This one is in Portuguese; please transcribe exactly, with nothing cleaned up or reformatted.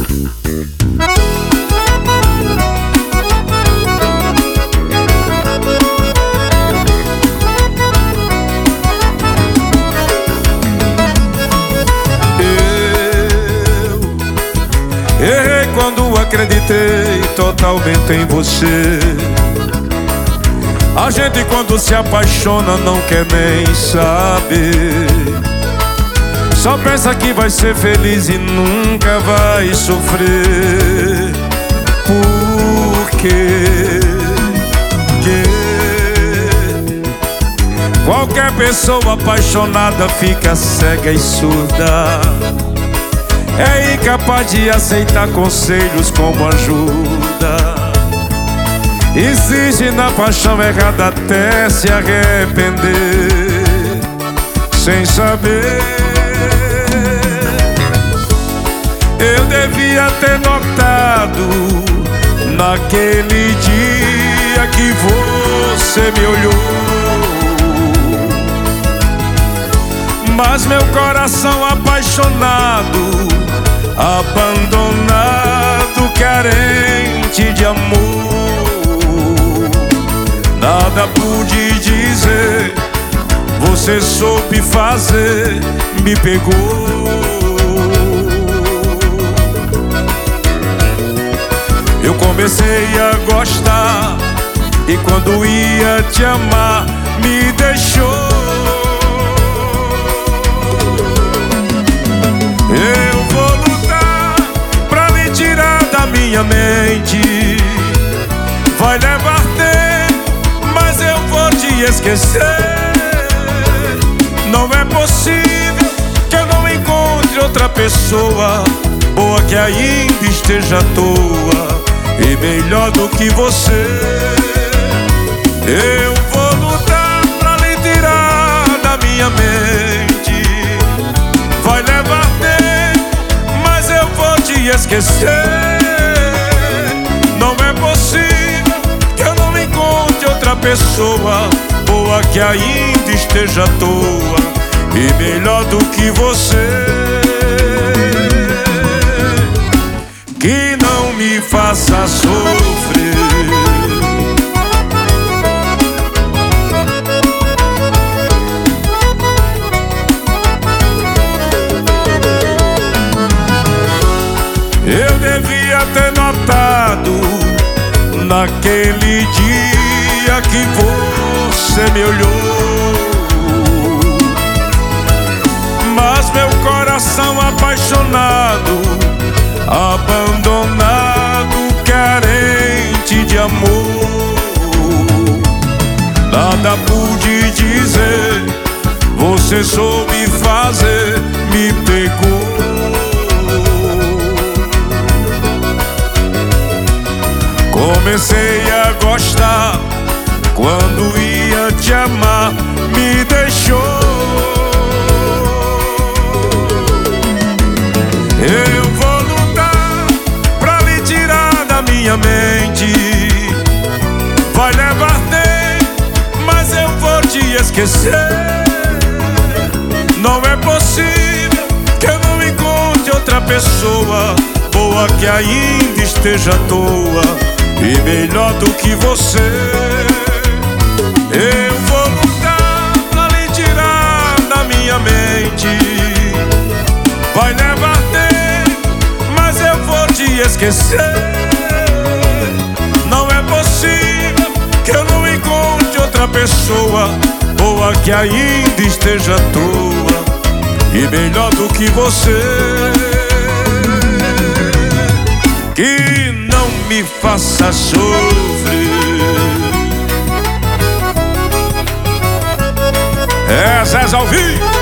Errei quando acreditei totalmente em você. A gente quando se apaixona não quer nem saber. Só pensa que vai ser feliz e nunca vai sofrer. Por quê? Que qualquer pessoa apaixonada fica cega e surda, é incapaz de aceitar conselhos como ajuda. Insiste na paixão errada até se arrepender, sem saber. Eu devia ter notado naquele dia que você me olhou, mas meu coração apaixonado, abandonado, carente de amor, nada pude dizer. Você soube fazer, me pegou. Eu comecei a gostar e quando ia te amar me deixou. Eu vou lutar pra lhe tirar da minha mente. Vai levar tempo, mas eu vou te esquecer. Não é possível que eu não encontre outra pessoa boa que ainda esteja à toa e melhor do que você. Eu vou lutar pra lhe tirar da minha mente. Vai levar tempo, mas eu vou te esquecer. Não é possível que eu não encontre outra pessoa boa que ainda esteja à toa e melhor do que você, que não me faça sofrer. Eu devia ter notado naquele dia que você me olhou, mas meu coração apaixonado, abandonado, carente de amor, nada pude dizer. Você soube fazer, me pegou. Comecei a gostar, quando ia te amar me deixou. Eu vou lutar pra lhe tirar da minha mente. Vai levar tempo, mas eu vou te esquecer. Não é possível que eu não encontre outra pessoa boa que ainda esteja à toa e melhor do que você. Eu vou lutar pra lhe tirar da minha mente. Vai levar tempo, mas eu vou te esquecer. Não é possível que eu não encontre outra pessoa boa que ainda esteja à toa e melhor do que você, que não me faça sofrer. É Zé Zalvi.